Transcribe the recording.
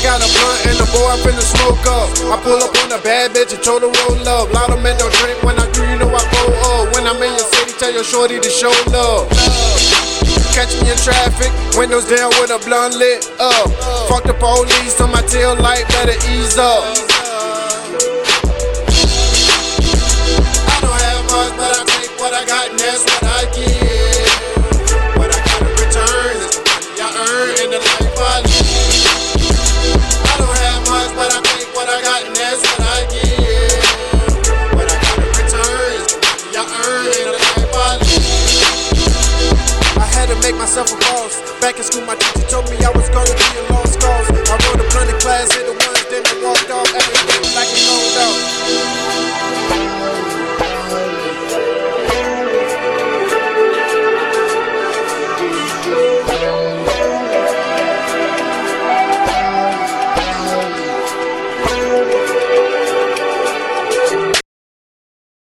got a blunt and the boy I finna smoke up. I pull up on a bad bitch and told her roll up. Lot of men don't drink, when I do you know I pull up. When I'm in your city, tell your shorty to show love. Catch me in traffic, windows down with a blunt lit up. Fuck the police on my tail light, better ease up. I don't have much, but I take what I got and that's what I give. What I gotta return is the money I earn and the life I live. I don't have much, but I take what I got and that's what I give. What I gotta return is the money I earn and the life I live. I had to make myself a boss. Back in school, my teacher told me I was gonna be a